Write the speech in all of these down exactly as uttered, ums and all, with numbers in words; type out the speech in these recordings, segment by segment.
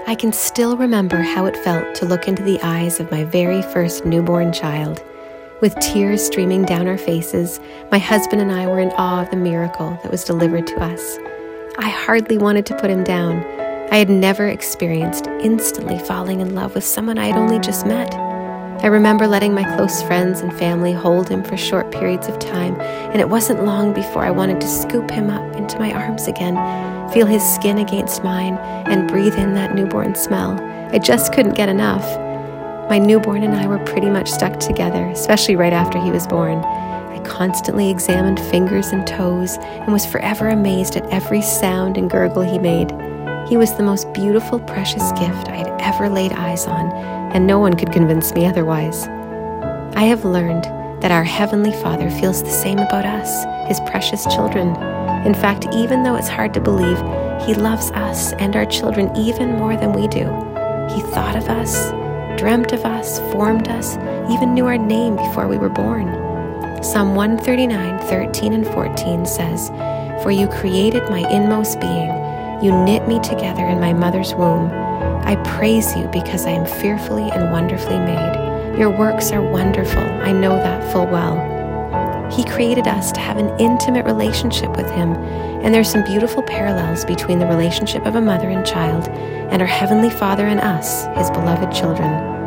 I can still remember how it felt to look into the eyes of my very first newborn child. With tears streaming down our faces, my husband and I were in awe of the miracle that was delivered to us. I hardly wanted to put him down. I had never experienced instantly falling in love with someone I had only just met. I remember letting my close friends and family hold him for short periods of time, and it wasn't long before I wanted to scoop him up into my arms again, feel his skin against mine, and breathe in that newborn smell. I just couldn't get enough. My newborn and I were pretty much stuck together, especially right after he was born. I constantly examined fingers and toes and was forever amazed at every sound and gurgle he made. He was the most beautiful, precious gift I had ever laid eyes on, and no one could convince me otherwise. I have learned that our Heavenly Father feels the same about us, His precious children. In fact, even though it's hard to believe, He loves us and our children even more than we do. He thought of us, dreamt of us, formed us, even knew our name before we were born. Psalm one thirty-nine, thirteen and fourteen says, "For you created my inmost being. You knit me together in my mother's womb. I praise you because I am fearfully and wonderfully made. Your works are wonderful. I know that full well." He created us to have an intimate relationship with Him, and there's some beautiful parallels between the relationship of a mother and child and our Heavenly Father and us, His beloved children.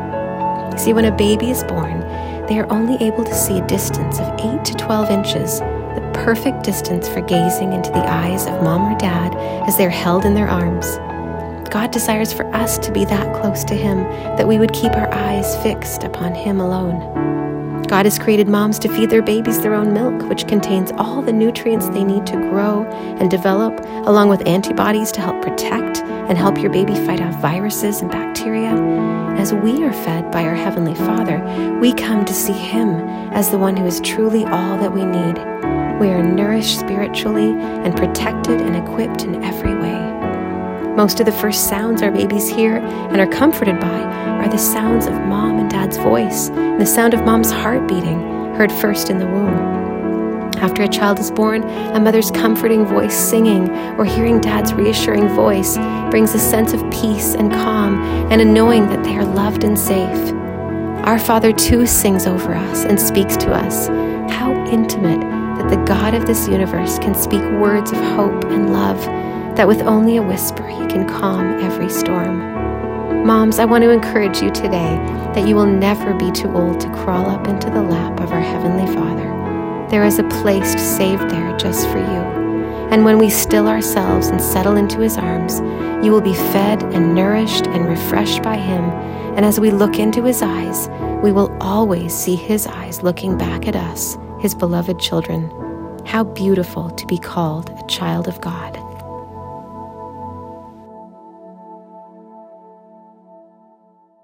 See, when a baby is born, they are only able to see a distance of eight to twelve inches, the perfect distance for gazing into the eyes of mom or dad as they're held in their arms. God desires for us to be that close to Him that we would keep our eyes fixed upon Him alone. God has created moms to feed their babies their own milk, which contains all the nutrients they need to grow and develop, along with antibodies to help protect and help your baby fight off viruses and bacteria. As we are fed by our Heavenly Father, we come to see Him as the one who is truly all that we need. We are nourished spiritually and protected and equipped in every way. Most of the first sounds our babies hear and are comforted by are the sounds of mom and dad's voice, and the sound of mom's heart beating, heard first in the womb. After a child is born, a mother's comforting voice singing or hearing dad's reassuring voice brings a sense of peace and calm and a knowing that they are loved and safe. Our Father too sings over us and speaks to us. How intimate that the God of this universe can speak words of hope and love, that with only a whisper He can calm every storm. Moms, I want to encourage you today that you will never be too old to crawl up into the lap of our Heavenly Father. There is a place saved there just for you. And when we still ourselves and settle into His arms, you will be fed and nourished and refreshed by Him. And as we look into His eyes, we will always see His eyes looking back at us, His beloved children. How beautiful to be called a child of God.